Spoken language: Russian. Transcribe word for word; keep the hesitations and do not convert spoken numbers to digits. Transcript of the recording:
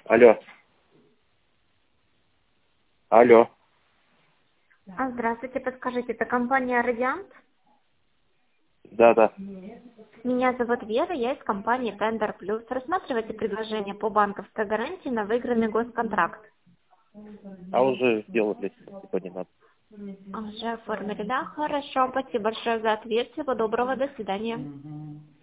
Алло. Алло. А, Здравствуйте, подскажите, это компания «Радиант»? Да, да. Меня зовут Вера, я из компании «Тендер Плюс». Рассматривайте предложение по банковской гарантии на выигранный госконтракт. А уже сделали, типа не надо. Уже оформили, да? Хорошо, спасибо большое за ответ. Всего доброго, до свидания.